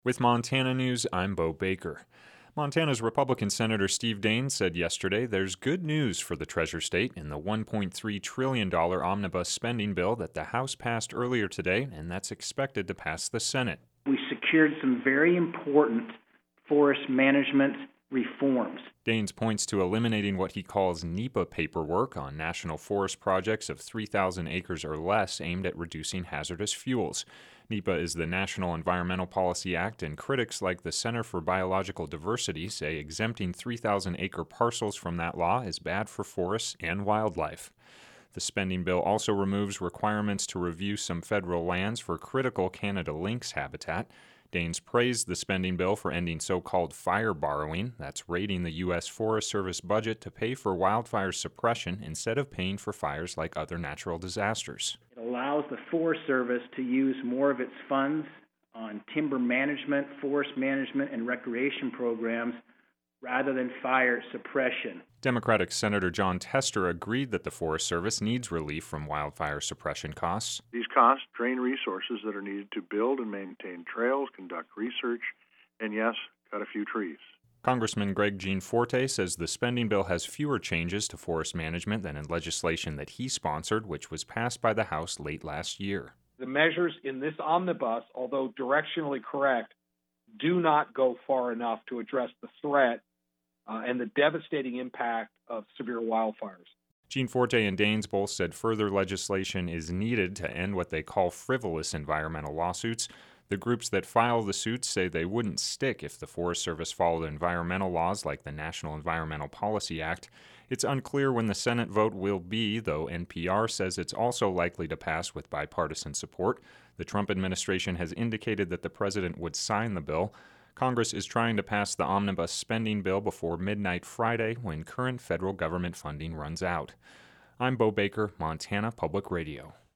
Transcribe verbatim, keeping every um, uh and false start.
With Montana News, I'm Bo Baker. Montana's Republican Senator Steve Daines said yesterday there's good news for the Treasure State in the one point three trillion dollars omnibus spending bill that the House passed earlier today, and that's expected to pass the Senate. We secured some very important forest management reforms. Daines points to eliminating what he calls NEPA paperwork on national forest projects of three thousand acres or less aimed at reducing hazardous fuels. NEPA is the National Environmental Policy Act, and critics like the Center for Biological Diversity say exempting three thousand acre parcels from that law is bad for forests and wildlife. The spending bill also removes requirements to review some federal lands for critical Canada lynx habitat. Daines praised the spending bill for ending so-called fire borrowing, that's raiding the U S Forest Service budget to pay for wildfire suppression instead of paying for fires like other natural disasters. It allows the Forest Service to use more of its funds on timber management, forest management, and recreation programs rather than fire suppression. Democratic Senator Jon Tester agreed that the Forest Service needs relief from wildfire suppression costs. These costs drain resources that are needed to build and maintain trails, conduct research, and yes, cut a few trees. Congressman Greg Gianforte says the spending bill has fewer changes to forest management than in legislation that he sponsored, which was passed by the House late last year. The measures in this omnibus, although directionally correct, do not go far enough to address the threat Uh, and the devastating impact of severe wildfires. Gianforte and Daines both said further legislation is needed to end what they call frivolous environmental lawsuits. The groups that file the suits say they wouldn't stick if the Forest Service followed environmental laws like the National Environmental Policy Act. It's unclear when the Senate vote will be, though N P R says it's also likely to pass with bipartisan support. The Trump administration has indicated that the president would sign the bill. Congress is trying to pass the omnibus spending bill before midnight Friday when current federal government funding runs out. I'm Bo Baker, Montana Public Radio.